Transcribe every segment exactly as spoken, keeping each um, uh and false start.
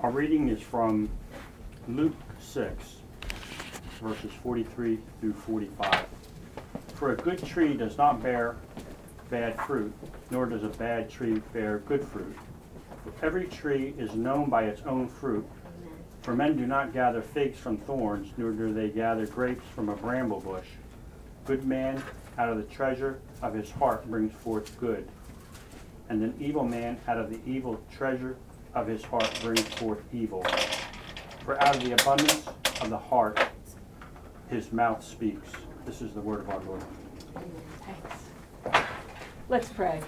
Our reading is from Luke six, verses forty-three through forty-five. For a good tree does not bear bad fruit, nor does a bad tree bear good fruit. For every tree is known by its own fruit. For men do not gather figs from thorns, nor do they gather grapes from a bramble bush. Good man out of the treasure of his heart brings forth good, and an evil man out of the evil treasure of his heart brings forth evil. For out of the abundance of the heart his mouth speaks. This is the word of our Lord. Thanks. Let's pray.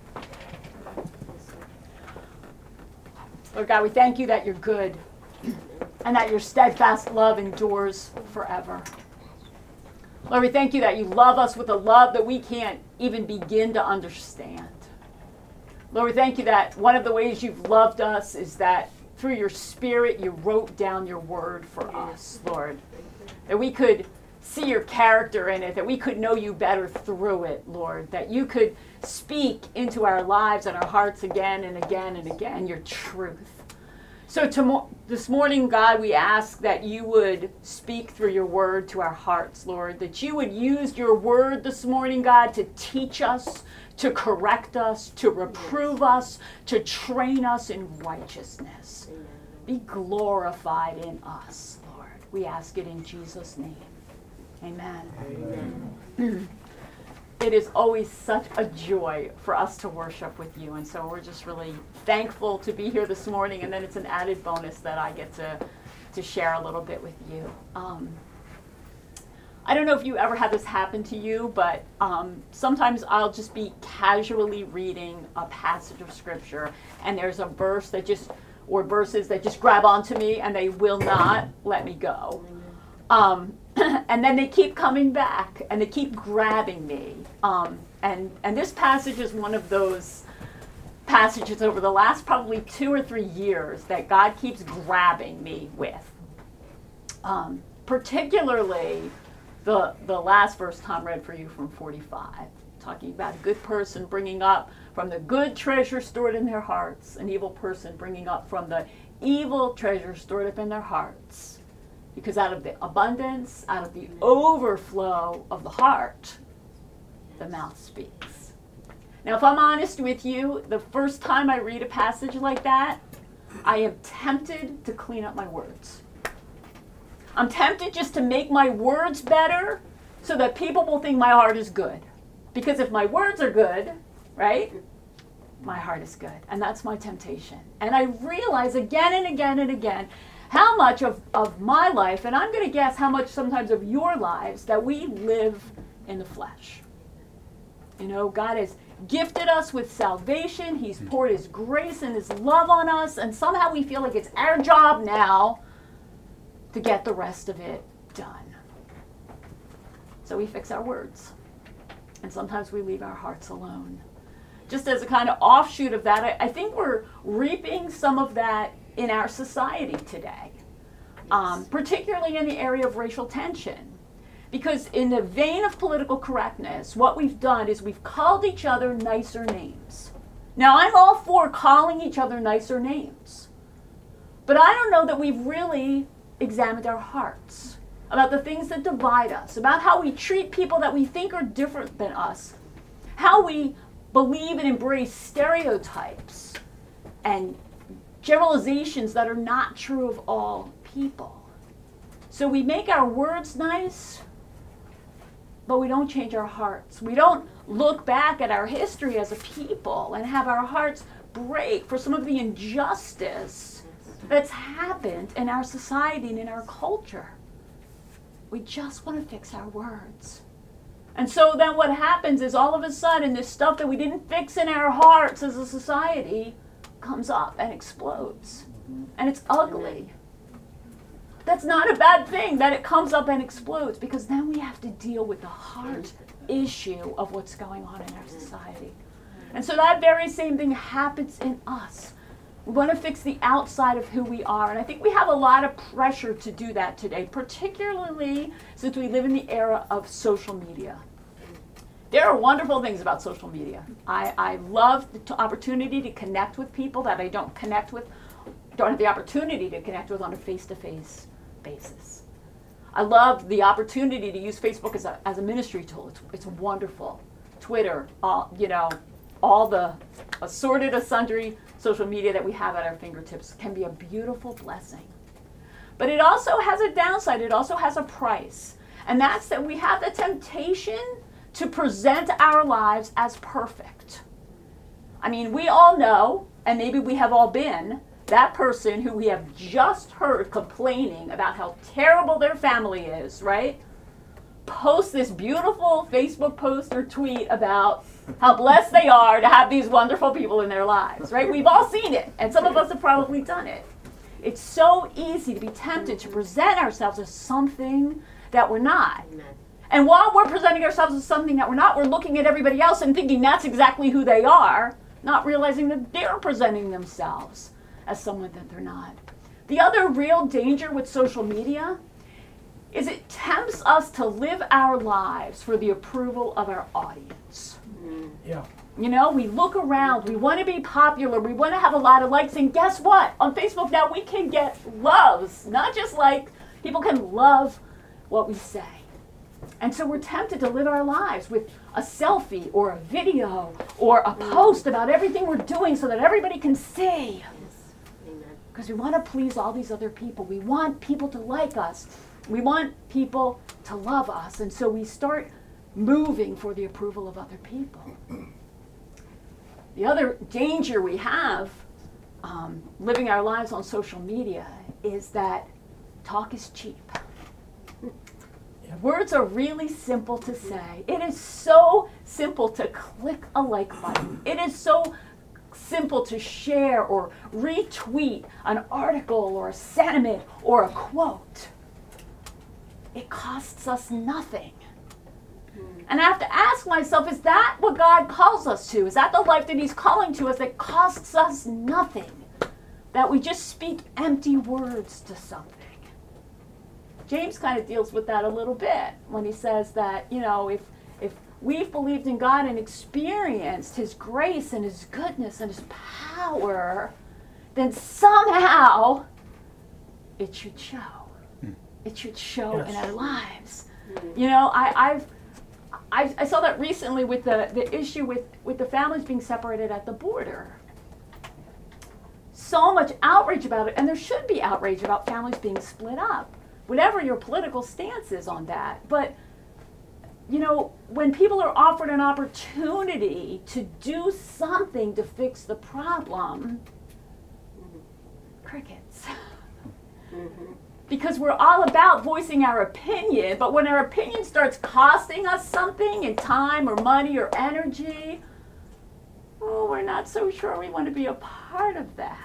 Lord God, we thank you that you're good and that your steadfast love endures forever. Lord, we thank you that you love us with a love that we can't even begin to understand. Lord, we thank you that one of the ways you've loved us is that through your Spirit you wrote down your word for us, Lord. That we could see your character in it, that we could know you better through it, Lord. That you could speak into our lives and our hearts again and again and again your truth. So to, this morning, God, we ask that you would speak through your word to our hearts, Lord. That you would use your word this morning, God, to teach us, to correct us, to reprove us, to train us in righteousness. Be glorified in us, Lord. We ask it in Jesus' name. Amen. Amen. It is always such a joy for us to worship with you, and so we're just really thankful to be here this morning, and then it's an added bonus that I get to, to share a little bit with you. Um, I don't know if you ever had this happen to you, but um, sometimes I'll just be casually reading a passage of scripture, and there's a verse that just, or verses that just grab onto me, and they will not let me go. Um, and then they keep coming back, and they keep grabbing me. Um, and, and this passage is one of those passages over the last probably two or three years that God keeps grabbing me with. Um, particularly the, the last verse Tom read for you from forty-five, talking about a good person bringing up from the good treasure stored in their hearts, an evil person bringing up from the evil treasure stored up in their hearts. Because out of the abundance, out of the overflow of the heart, the mouth speaks. Now, if I'm honest with you, the first time I read a passage like that, I am tempted to clean up my words. I'm tempted just to make my words better so that people will think my heart is good. Because if my words are good, right, my heart is good. And that's my temptation. And I realize again and again and again how much of, of my life, and I'm going to guess how much sometimes of your lives, that we live in the flesh. You know, God has gifted us with salvation. He's poured his grace and his love on us, and somehow we feel like it's our job now to get the rest of it done. So we fix our words, and sometimes we leave our hearts alone. Just as a kind of offshoot of that, I, I think we're reaping some of that in our society today, um, particularly in the area of racial tension. Because in the vein of political correctness, what we've done is we've called each other nicer names. Now, I'm all for calling each other nicer names, but I don't know that we've really examined our hearts about the things that divide us, about how we treat people that we think are different than us, how we believe and embrace stereotypes and generalizations that are not true of all people. So we make our words nice, but we don't change our hearts. We don't look back at our history as a people and have our hearts break for some of the injustice that's happened in our society and in our culture. We just want to fix our words. And so then what happens is all of a sudden this stuff that we didn't fix in our hearts as a society comes up and explodes. And it's ugly. That's not a bad thing that it comes up and explodes, because then we have to deal with the heart issue of what's going on in our society. And so that very same thing happens in us. We want to fix the outside of who we are. And I think we have a lot of pressure to do that today, particularly since we live in the era of social media. There are wonderful things about social media. I, I love the t- opportunity to connect with people that I don't connect with don't have the opportunity to connect with on a face-to-face basis. I love the opportunity to use Facebook as a, as a ministry tool. It's, it's wonderful. Twitter, all, you know, all the assorted, sundry social media that we have at our fingertips can be a beautiful blessing. But it also has a downside. It also has a price. And that's that we have the temptation to present our lives as perfect. I mean, we all know, and maybe we have all been, that person who we have just heard complaining about how terrible their family is, right? Post this beautiful Facebook post or tweet about how blessed they are to have these wonderful people in their lives, right? We've all seen it, and some of us have probably done it. It's so easy to be tempted to present ourselves as something that we're not. Amen. And while we're presenting ourselves as something that we're not, we're looking at everybody else and thinking that's exactly who they are, not realizing that they're presenting themselves as someone that they're not. The other real danger with social media is it tempts us to live our lives for the approval of our audience. Yeah. You know, we look around, we want to be popular, we want to have a lot of likes, and guess what? On Facebook now we can get loves, not just like, people can love what we say. And so we're tempted to live our lives with a selfie or a video or a post about everything we're doing so that everybody can see. Yes. Amen. Because we want to please all these other people. We want people to like us. We want people to love us. And so we start moving for the approval of other people. The other danger we have um, living our lives on social media is that talk is cheap. Words are really simple to say. It is so simple to click a like button. It is so simple to share or retweet an article or a sentiment or a quote. It costs us nothing. And I have to ask myself, is that what God calls us to? Is that the life that He's calling to us that costs us nothing? That we just speak empty words to something? James kind of deals with that a little bit when he says that, you know, if if we've believed in God and experienced His grace and His goodness and His power, then somehow it should show. Hmm. It should show yes. in our lives. Mm-hmm. You know, I, I've I, I saw that recently with the, the issue with, with the families being separated at the border. So much outrage about it, and there should be outrage about families being split up. Whatever your political stance is on that. But, you know, when people are offered an opportunity to do something to fix the problem, mm-hmm. crickets. Mm-hmm. Because we're all about voicing our opinion, but when our opinion starts costing us something in time or money or energy, oh, we're not so sure we want to be a part of that.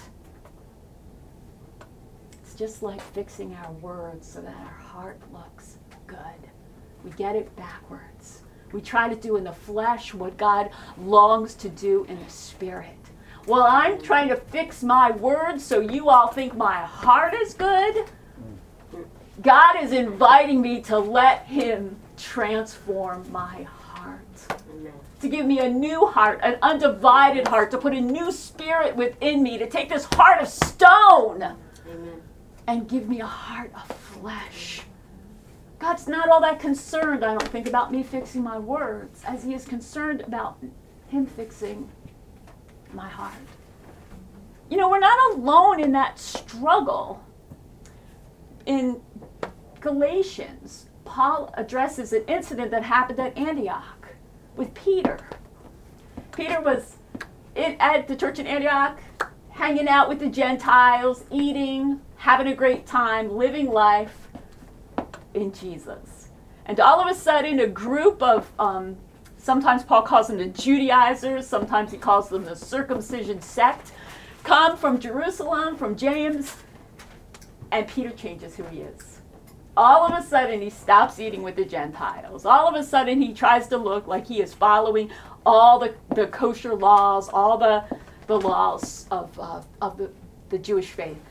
Just like fixing our words so that our heart looks good. We get it backwards. We try to do in the flesh what God longs to do in the spirit. Well, I'm trying to fix my words so you all think my heart is good. God is inviting me to let Him transform my heart. Amen. To give me a new heart, an undivided heart, to put a new spirit within me, to take this heart of stone. Amen. And give me a heart of flesh. God's not all that concerned, I don't think, about me fixing my words, as He is concerned about Him fixing my heart. You know, we're not alone in that struggle. In Galatians, Paul addresses an incident that happened at Antioch with Peter. Peter was in, at the church in Antioch, hanging out with the Gentiles, eating, having a great time, living life in Jesus. And all of a sudden, a group of, um, sometimes Paul calls them the Judaizers, sometimes he calls them the circumcision sect, come from Jerusalem, from James, and Peter changes who he is. All of a sudden, he stops eating with the Gentiles. All of a sudden, he tries to look like he is following all the, the kosher laws, all the, the laws of, uh, of the, the Jewish faith.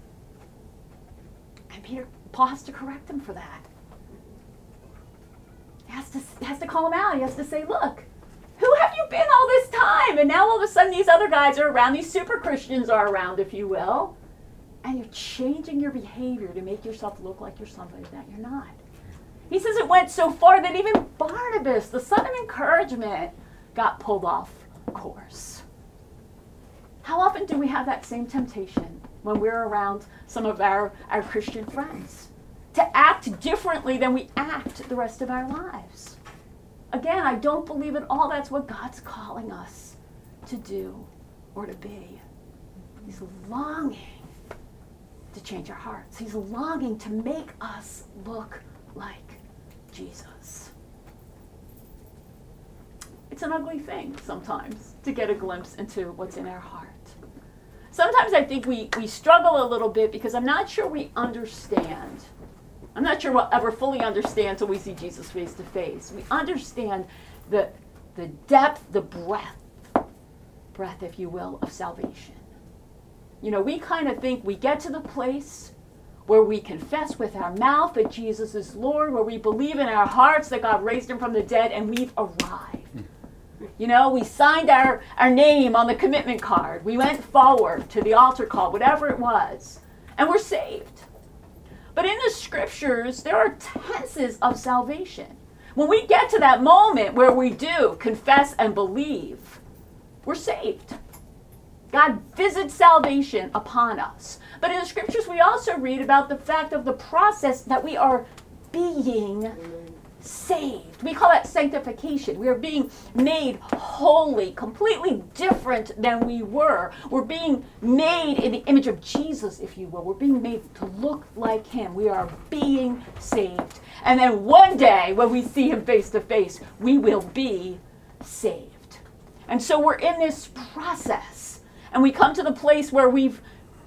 And Peter, Paul has to correct him for that. He has to, he has to call him out. He has to say, look, who have you been all this time. And now all of a sudden these other guys are around, these super Christians are around, if you will. And you're changing your behavior to make yourself look like you're somebody that you're not. He says it went so far that even Barnabas, the son of encouragement, got pulled off course. How often do we have that same temptation when we're around some of our, our Christian friends? To act differently than we act the rest of our lives. Again, I don't believe at all that's what God's calling us to do or to be. He's longing to change our hearts. He's longing to make us look like Jesus. It's an ugly thing sometimes to get a glimpse into what's in our heart. Sometimes I think we, we struggle a little bit because I'm not sure we understand. I'm not sure we'll ever fully understand until we see Jesus face to face. We understand the, the depth, the breadth, breadth, if you will, of salvation. You know, we kind of think we get to the place where we confess with our mouth that Jesus is Lord, where we believe in our hearts that God raised him from the dead, and we've arrived. You know, we signed our, our name on the commitment card. We went forward to the altar call, whatever it was, and we're saved. But in the scriptures, there are tenses of salvation. When we get to that moment where we do confess and believe, we're saved. God visits salvation upon us. But in the scriptures, we also read about the fact of the process that we are being saved. We call that sanctification. We are being made holy, completely different than we were. We're being made in the image of Jesus, if you will. We're being made to look like him. We are being saved. And then one day, when we see him face to face, we will be saved. And so we're in this process. And we come to the place where we've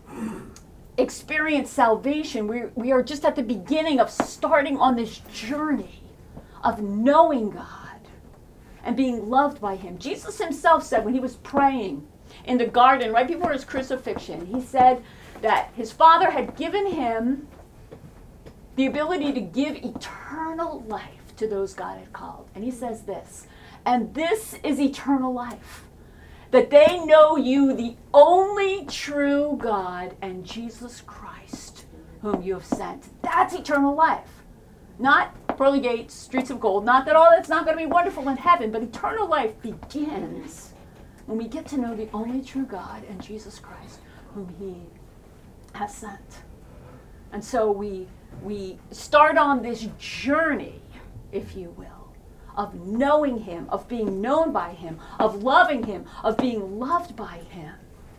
experienced salvation. We, we are just at the beginning of starting on this journey of knowing God and being loved by him. Jesus himself said when he was praying in the garden right before his crucifixion, he said that his Father had given him the ability to give eternal life to those God had called. And he says this, and this is eternal life, that they know you, the only true God, and Jesus Christ, whom you have sent. That's eternal life. Not pearly gates, streets of gold. Not that all that's not going to be wonderful in heaven, but eternal life begins when we get to know the only true God and Jesus Christ, whom he has sent. And so we, we start on this journey, if you will, of knowing him, of being known by him, of loving him, of being loved by him,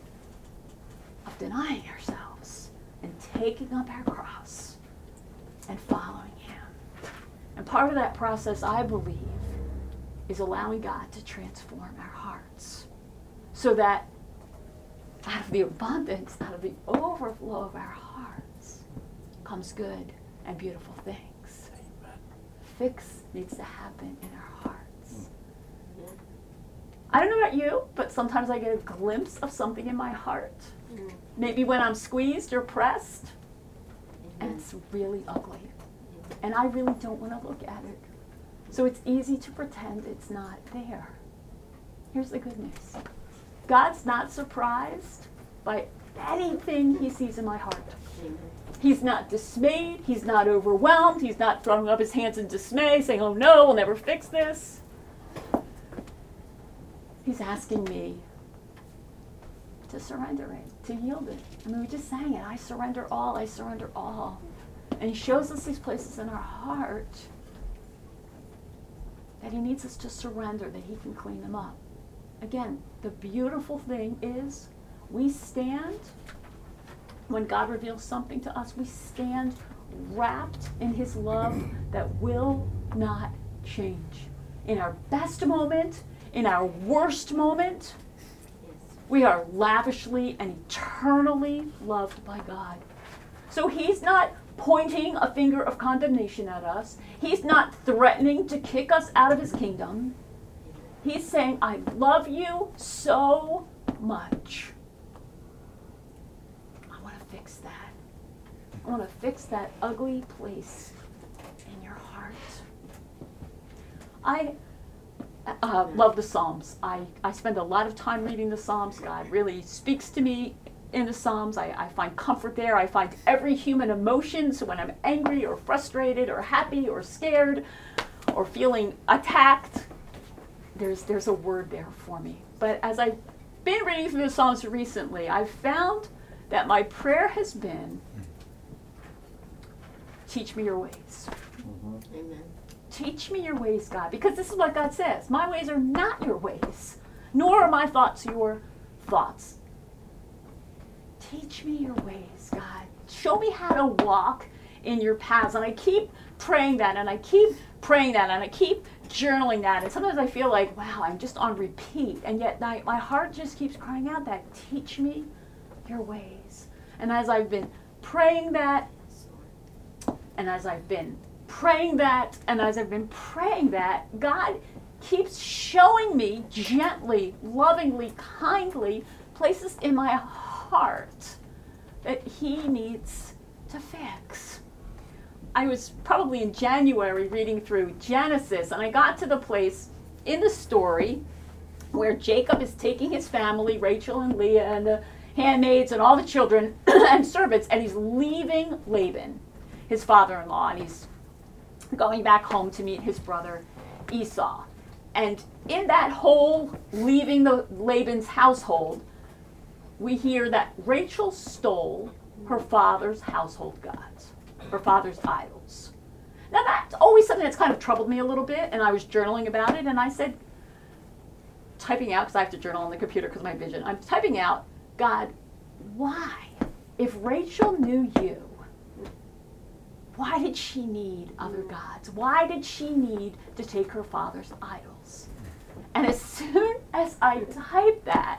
of denying ourselves and taking up our cross and following him. And part of that process, I believe, is allowing God to transform our hearts so that out of the abundance, out of the overflow of our hearts comes good and beautiful things. Amen. Fix needs to happen in our hearts. Mm. I don't know about you, but sometimes I get a glimpse of something in my heart. Mm. Maybe when I'm squeezed or pressed, mm-hmm. and it's really ugly. And I really don't want to look at it. So it's easy to pretend it's not there. Here's the good news. God's not surprised by anything he sees in my heart. He's not dismayed. He's not overwhelmed. He's not throwing up his hands in dismay, saying, oh no, we'll never fix this. He's asking me to surrender it, to yield it. I mean, we just sang it. I surrender all. I surrender all. And he shows us these places in our heart that he needs us to surrender, that he can clean them up. Again, the beautiful thing is we stand, when God reveals something to us, we stand wrapped in his love that will not change. In our best moment, in our worst moment, we are lavishly and eternally loved by God. So he's not pointing a finger of condemnation at us. He's not threatening to kick us out of his kingdom. He's saying, I love you so much. I want to fix that. I want to fix that ugly place in your heart. I uh, love the Psalms. I, I spend a lot of time reading the Psalms. God really speaks to me in the Psalms. I, I find comfort there. I find every human emotion. So when I'm angry or frustrated or happy or scared or feeling attacked, there's there's a word there for me. But as I've been reading through the Psalms recently, I've found that my prayer has been, teach me your ways. Mm-hmm. Amen. Teach me your ways, God, because this is what God says. My ways are not your ways, nor are my thoughts your thoughts. Teach me your ways, God. Show me how to walk in your paths. And I keep praying that, and I keep praying that, and I keep journaling that. And sometimes I feel like, wow, I'm just on repeat. And yet my, my heart just keeps crying out that, teach me your ways. And as I've been praying that, and as I've been praying that, and as I've been praying that, God keeps showing me gently, lovingly, kindly places in my heart that he needs to fix. I was probably in January reading through Genesis, and I got to the place in the story where Jacob is taking his family, Rachel and Leah and the handmaids and all the children and servants, and he's leaving Laban, his father-in-law, and he's going back home to meet his brother Esau. And in that whole leaving the Laban's household, we hear that Rachel stole her father's household gods, her father's idols. Now that's always something that's kind of troubled me a little bit, and I was journaling about it, and I said, typing out, because I have to journal on the computer because of my vision, I'm typing out, God, why? If Rachel knew you, why did she need other gods? Why did she need to take her father's idols? And as soon as I typed that,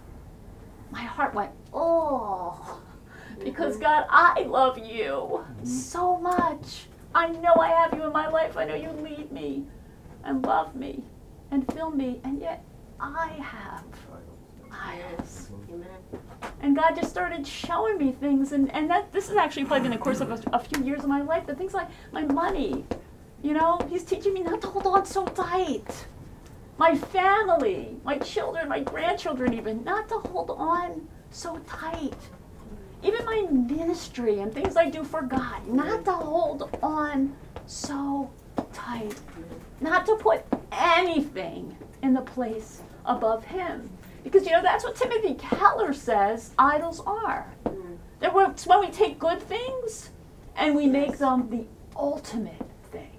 my heart went, oh, because God, I love you so much. I know I have you in my life. I know you lead me and love me and fill me, and yet I have idols. Amen. And God just started showing me things, and, and that this has actually probably been the course of a, a few years of my life, but things like my money, you know, he's teaching me not to hold on so tight. My family, my children, my grandchildren even, not to hold on so tight. Even my ministry and things I do for God, not to hold on so tight. Not to put anything in the place above him. Because, you know, that's what Timothy Keller says idols are. Mm. That we're, it's when we take good things and we make them the ultimate thing.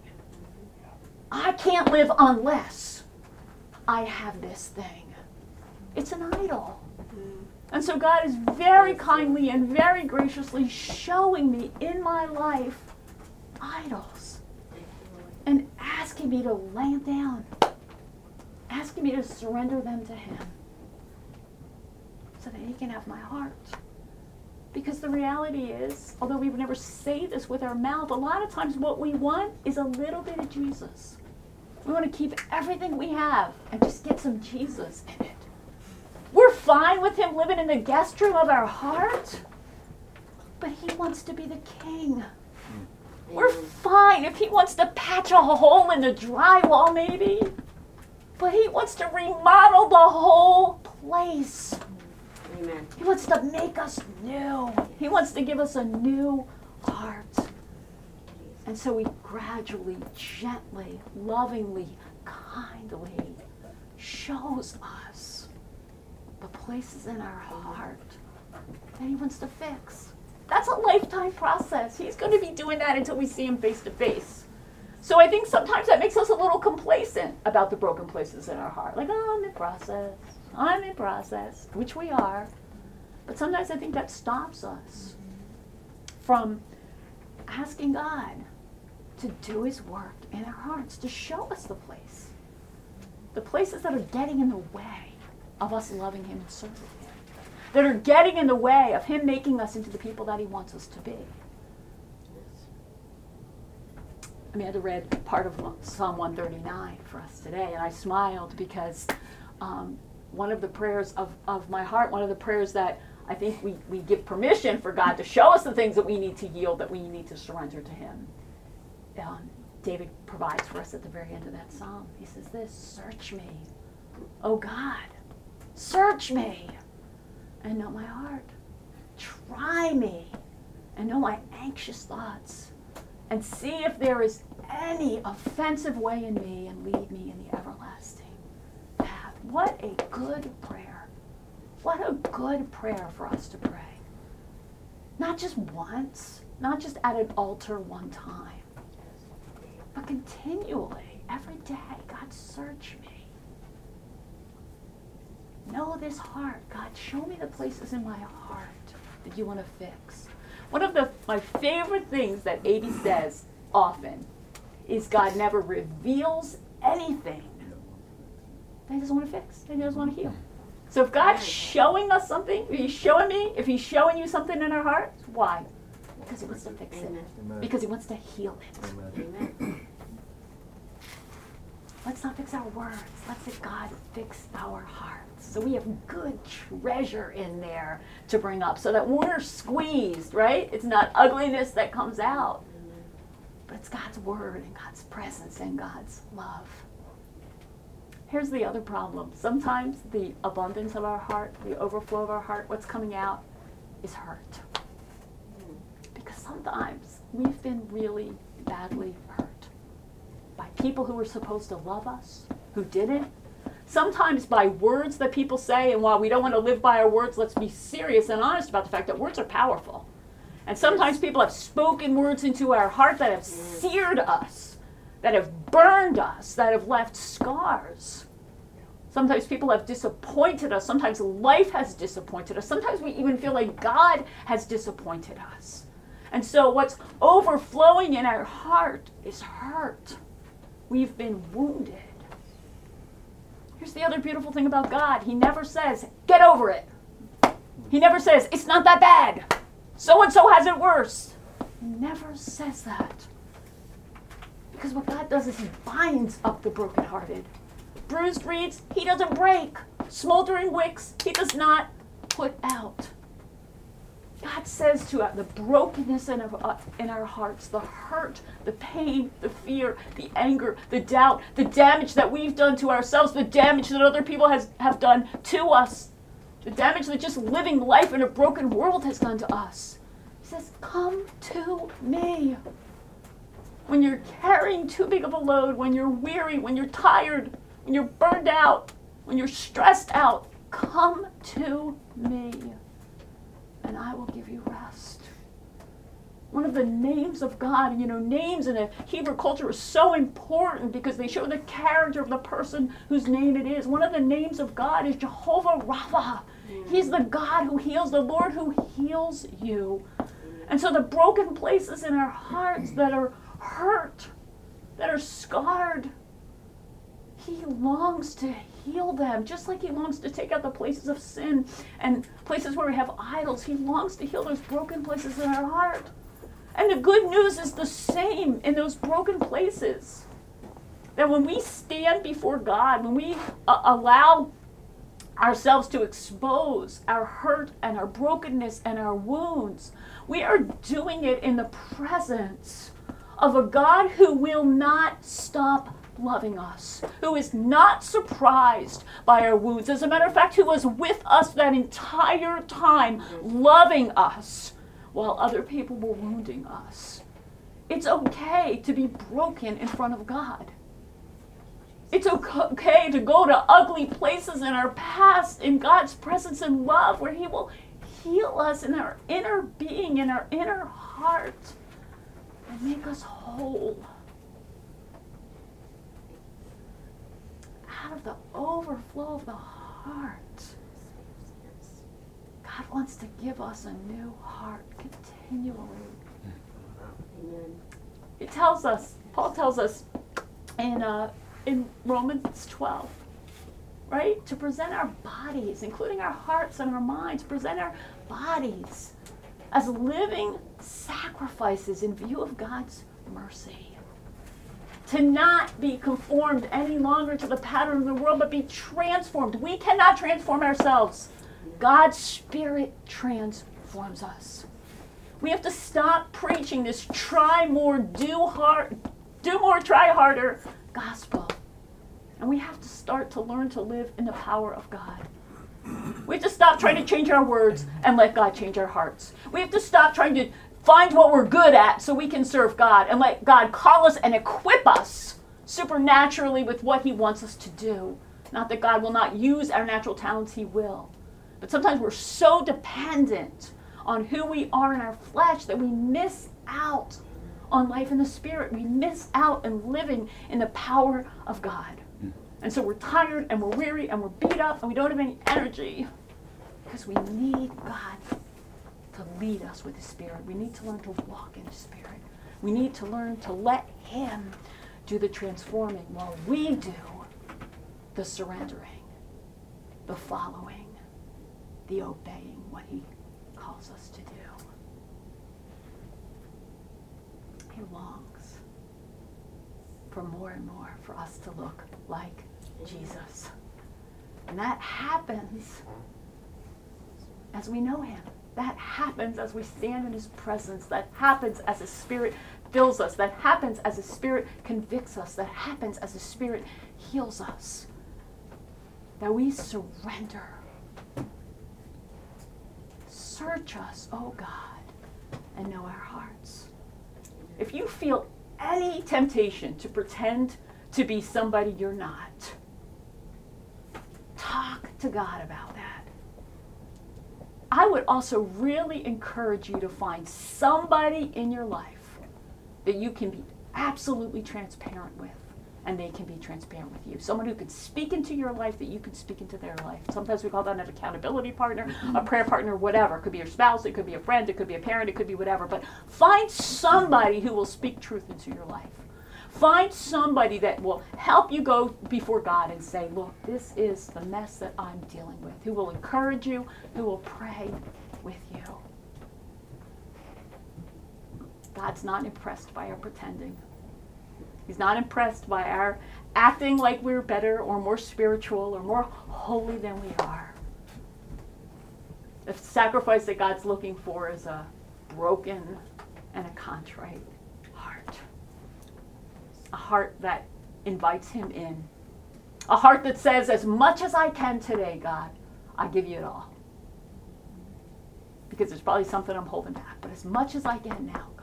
I can't live unless I have this thing. It's an idol. Mm. And so God is very kindly and very graciously showing me in my life idols Thank you, Lord. and asking me to lay them down, asking me to surrender them to him so that he can have my heart. Because the reality is, although we would never say this with our mouth, a lot of times what we want is a little bit of Jesus. We want to keep everything we have and just get some Jesus in it. We're fine with him living in the guest room of our heart, but he wants to be the king. We're fine if he wants to patch a hole in the drywall maybe, but he wants to remodel the whole place. Amen. He wants to make us new. He wants to give us a new heart. And so he gradually, gently, lovingly, kindly shows us the places in our heart that he wants to fix. That's a lifetime process. He's going to be doing that until we see him face to face. So I think sometimes that makes us a little complacent about the broken places in our heart. Like, oh, I'm in process. I'm in process, which we are. But sometimes I think that stops us from asking God to do his work in our hearts, to show us the place. The places that are getting in the way of us loving him and serving him. That are getting in the way of him making us into the people that he wants us to be. Amanda read part of Psalm one thirty-nine for us today, and I smiled because um, one of the prayers of, of my heart, one of the prayers that I think we, we give permission for God to show us the things that we need to yield, that we need to surrender to him, um, David provides for us at the very end of that psalm. He says this, search me, O God, search me and know my heart. Try me and know my anxious thoughts, and see if there is any offensive way in me, and lead me in the everlasting path. What a good prayer. What a good prayer for us to pray. Not just once, not just at an altar one time, but continually, every day. God, search me. Know this heart. God, show me the places in my heart that you want to fix. One of the my favorite things that A B says often is God never reveals anything that he doesn't want to fix, that he doesn't want to heal. So if God's showing us something, if he's showing me, if he's showing you something in our hearts, why? Because he wants to fix Amen. it. Because he wants to heal it. Amen. Let's not fix our words. Let's let God fix our hearts. So we have good treasure in there to bring up so that when we're squeezed, right? It's not ugliness that comes out, but it's God's word and God's presence and God's love. Here's the other problem. Sometimes the abundance of our heart, the overflow of our heart, what's coming out is hurt. Because sometimes we've been really badly hurt by people who were supposed to love us, who didn't. Sometimes by words that people say, and while we don't want to live by our words, let's be serious and honest about the fact that words are powerful. And sometimes people have spoken words into our heart that have seared us, that have burned us, that have left scars. Sometimes people have disappointed us. Sometimes life has disappointed us. Sometimes we even feel like God has disappointed us. And so what's overflowing in our heart is hurt. We've been wounded. Here's the other beautiful thing about God. He never says, get over it. He never says, it's not that bad. So-and-so has it worse. He never says that. Because what God does is he binds up the brokenhearted. Bruised reeds, he doesn't break. Smoldering wicks, he does not put out. God says to us, the brokenness in our, uh, in our hearts, the hurt, the pain, the fear, the anger, the doubt, the damage that we've done to ourselves, the damage that other people has, have done to us, the damage that just living life in a broken world has done to us. He says, come to me. When you're carrying too big of a load, when you're weary, when you're tired, when you're burned out, when you're stressed out, come to me. And I will give you rest. One of the names of God, you know, names in a Hebrew culture are so important because they show the character of the person whose name it is. One of the names of God is Jehovah Rapha. He's the God who heals, the Lord who heals you. And so the broken places in our hearts that are hurt, that are scarred, he longs to heal them, just like he longs to take out the places of sin and places where we have idols. He longs to heal those broken places in our heart. And the good news is the same in those broken places. That when we stand before God, when we uh, allow ourselves to expose our hurt and our brokenness and our wounds, we are doing it in the presence of a God who will not stop loving us, who is not surprised by our wounds. As a matter of fact, who was with us that entire time, loving us while other people were wounding us. It's okay to be broken in front of God. It's okay to go to ugly places in our past in God's presence and love, where he will heal us in our inner being, in our inner heart, and make us whole. Out of the overflow of the heart, God wants to give us a new heart continually. Amen. It tells us, Paul tells us in uh, in Romans twelve, right? To present our bodies, including our hearts and our minds, present our bodies as living sacrifices in view of God's mercy. To not be conformed any longer to the pattern of the world, but be transformed. We cannot transform ourselves. God's Spirit transforms us. We have to stop preaching this try more, do hard, do more, try harder gospel. And we have to start to learn to live in the power of God. We have to stop trying to change our words and let God change our hearts. We have to stop trying to find what we're good at so we can serve God and let God call us and equip us supernaturally with what he wants us to do. Not that God will not use our natural talents, he will. But sometimes we're so dependent on who we are in our flesh that we miss out on life in the Spirit. We miss out on living in the power of God. And so we're tired and we're weary and we're beat up and we don't have any energy because we need God to lead us with his Spirit. We need to learn to walk in his Spirit. We need to learn to let him do the transforming while we do the surrendering, the following, the obeying what he calls us to do. He longs for more and more for us to look like Jesus. And that happens as we know him. That happens as we stand in his presence. That happens as his Spirit fills us. That happens as his Spirit convicts us. That happens as his Spirit heals us. That we surrender. Search us, oh God, and know our hearts. If you feel any temptation to pretend to be somebody you're not, talk to God about that. I would also really encourage you to find somebody in your life that you can be absolutely transparent with, and they can be transparent with you. Someone who can speak into your life that you can speak into their life. Sometimes we call that an accountability partner, a prayer partner, whatever. It could be your spouse, it could be a friend, it could be a parent, it could be whatever. But find somebody who will speak truth into your life. Find somebody that will help you go before God and say, look, this is the mess that I'm dealing with. Who will encourage you, who will pray with you. God's not impressed by our pretending. He's not impressed by our acting like we're better or more spiritual or more holy than we are. The sacrifice that God's looking for is a broken and a contrite heart. A heart that invites him in. A heart that says, as much as I can today, God, I give you it all. Because there's probably something I'm holding back. But as much as I can now, God,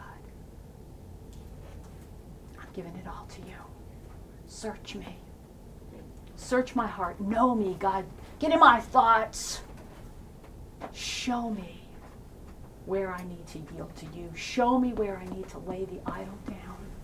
I'm giving it all to you. Search me. Search my heart. Know me, God. Get in my thoughts. Show me where I need to yield to you. Show me where I need to lay the idol down.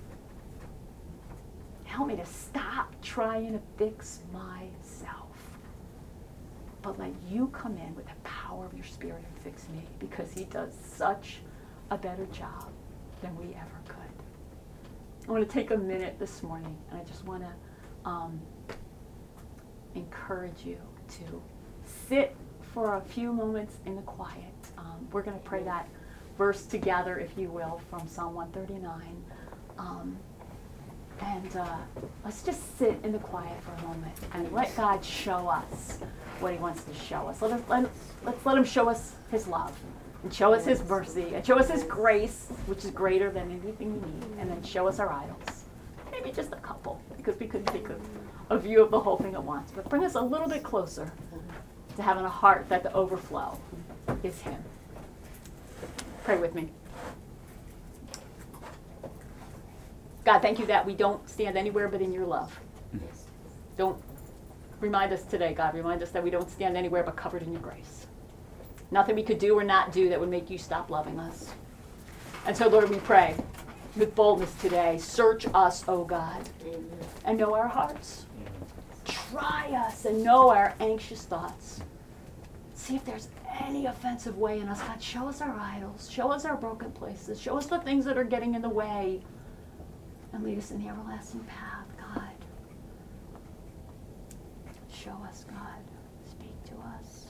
Help me to stop trying to fix myself. But let you come in with the power of your Spirit and fix me, because he does such a better job than we ever could. I want to take a minute this morning, and I just want to um, encourage you to sit for a few moments in the quiet. Um, we're going to pray that verse together, if you will, from Psalm one thirty-nine. Um, and uh, let's just sit in the quiet for a moment and let God show us what he wants to show us. Let us let, let's let him show us his love, and show us his mercy, and show us his grace, which is greater than anything we need, and then show us our idols. Maybe just a couple, because we couldn't take a, a view of the whole thing at once. But bring us a little bit closer to having a heart that the overflow is him. Pray with me. God, thank you that we don't stand anywhere but in your love. Don't remind us today, God. Remind us that we don't stand anywhere but covered in your grace. Nothing we could do or not do that would make you stop loving us. And so, Lord, we pray with boldness today. Search us, O God, Amen. And know our hearts. Try us and know our anxious thoughts. See if there's any offensive way in us. God, show us our idols. Show us our broken places. Show us the things that are getting in the way. And lead us in the everlasting path, God. Show us, God. Speak to us.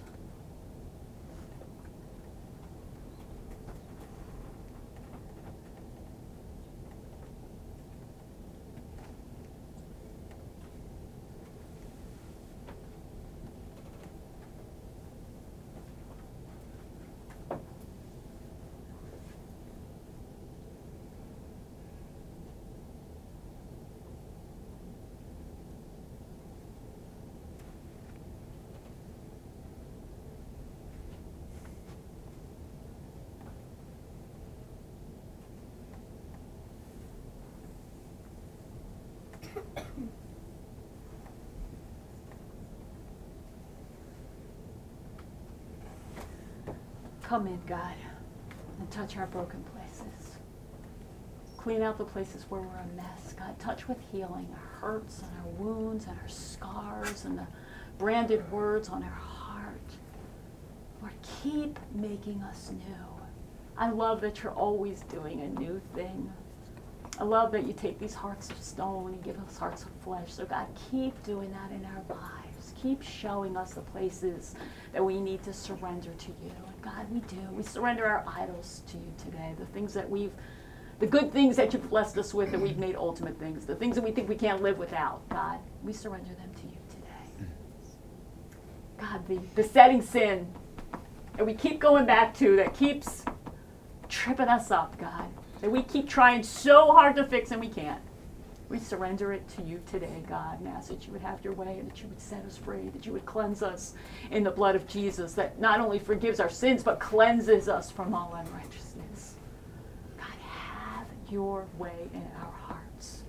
Come in, God, and touch our broken places. Clean out the places where we're a mess. God, touch with healing our hurts and our wounds and our scars and the branded words on our heart. Lord, keep making us new. I love that you're always doing a new thing. I love that you take these hearts of stone and give us hearts of flesh. So God, keep doing that in our lives. Keep showing us the places that we need to surrender to you. And God, we do. We surrender our idols to you today. The things that we've, the good things that you've blessed us with that we've made ultimate things. The things that we think we can't live without. God, we surrender them to you today. God, the besetting sin that we keep going back to, that keeps tripping us up, God, that we keep trying so hard to fix and we can't. We surrender it to you today, God, and ask that you would have your way and that you would set us free, that you would cleanse us in the blood of Jesus, that not only forgives our sins, but cleanses us from all unrighteousness. God, have your way in our hearts.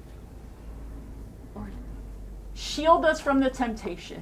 Lord, shield us from the temptation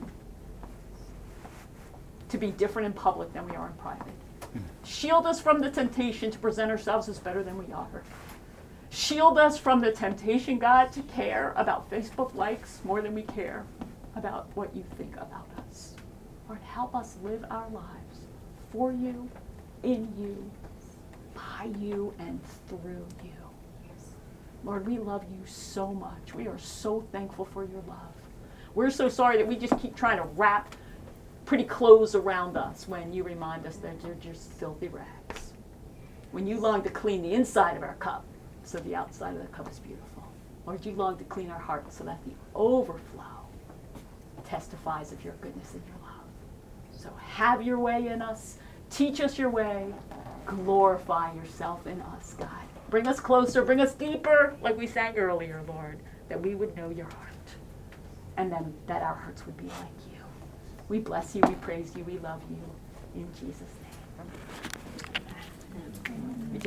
to be different in public than we are in private. Shield us from the temptation to present ourselves as better than we are. Shield us from the temptation, God, to care about Facebook likes more than we care about what you think about us. Lord, help us live our lives for you, in you, by you, and through you. Lord, we love you so much. We are so thankful for your love. We're so sorry that we just keep trying to wrap pretty clothes around us when you remind us that you're just filthy rags. When you long to clean the inside of our cup so the outside of the cup is beautiful. Lord, you long to clean our hearts so that the overflow testifies of your goodness and your love. So have your way in us. Teach us your way. Glorify yourself in us, God. Bring us closer. Bring us deeper, like we sang earlier, Lord, that we would know your heart. And then that our hearts would be like you. We bless you, we praise you, we love you. In Jesus' name.